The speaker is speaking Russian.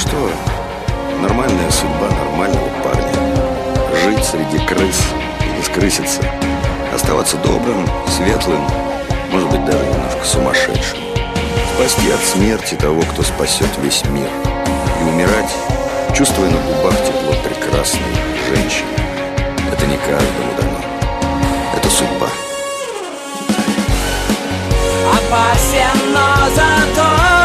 что? Нормальная судьба нормального парня. Жить среди крыс и не скрыситься. Оставаться добрым, светлым, может быть, даже немножко сумасшедшим. Спасти от смерти того, кто спасет весь мир. И умирать, чувствуя на губах тепло прекрасной женщины. Это не каждому дано. Это судьба. Опасен, но зато